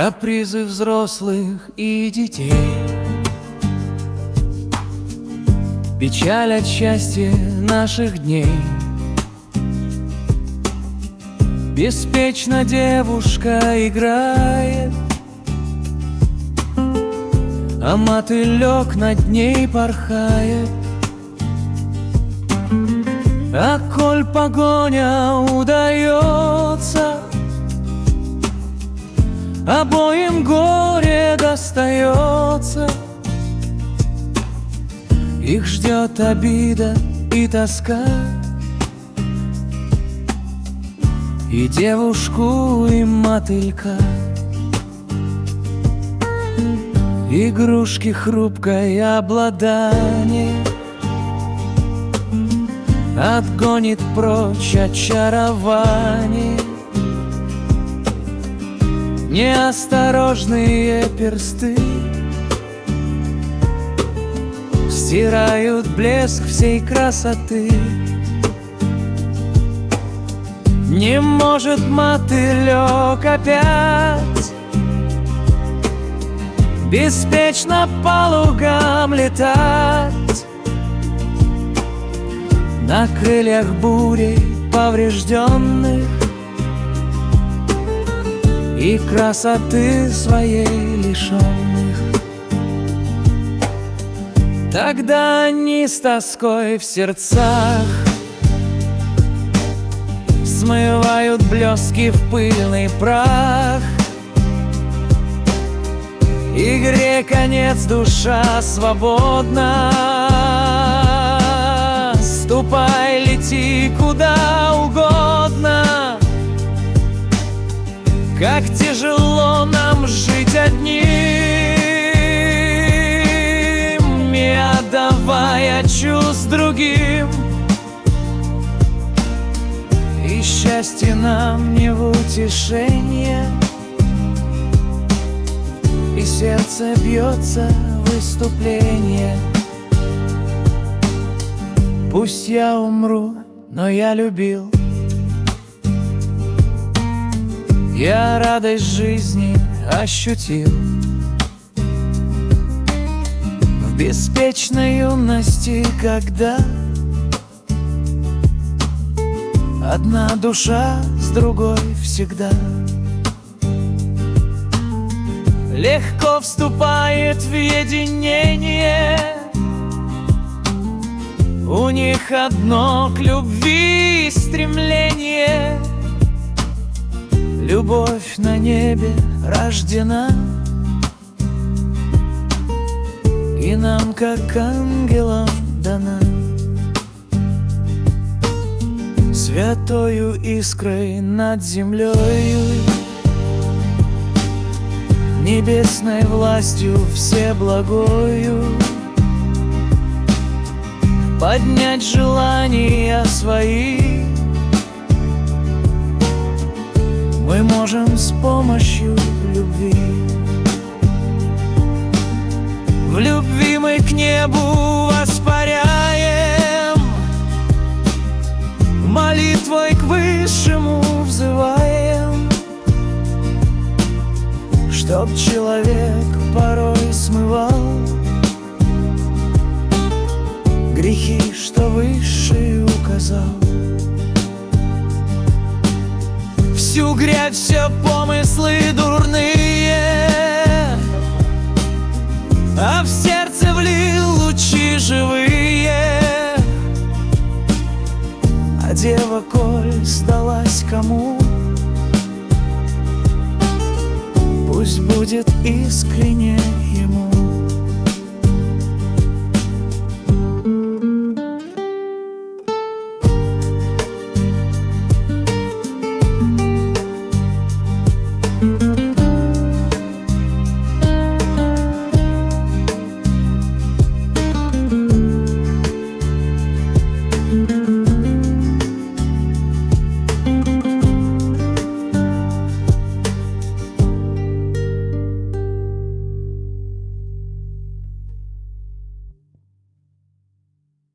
капризы взрослых и детей, печаль от счастья наших дней. Беспечно девушка играет, а мотылек над ней порхает. А коль погоня удается, обоим горе достается. Их ждет обида и тоска, и девушку, и мотылька. Игрушки хрупкое обладание отгонит прочь очарование. Неосторожные персты стирают блеск всей красоты. Не может мотылек опять беспечно по лугам летать. На крыльях бури поврежденных и красоты своей лишенных. Тогда они с тоской в сердцах смывают блески в пыльный прах. Игре конец, душа свободна. Ступай, лети куда угодно. Как тяжело нам жить одним, не отдавая чувств другим. И счастье нам не в утешение, и сердце бьется в выступление. Пусть я умру, но я любил. Я радость жизни ощутил в беспечной юности, когда одна душа с другой всегда легко вступает в единение. У них одно к любви стремление. Любовь на небе рождена, и нам, как ангелам, дана. Святою искрой над землею, небесной властью всеблагою, поднять желания свои мы можем с помощью любви. В любви мы к небу воспаряем, молитвой к Высшему взываем, чтоб человек порой смывал грехи, что Высший указал. Всю грязь, все помыслы дурные, а в сердце влил лучи живые. А дева, коль сдалась кому, пусть будет искренне ему.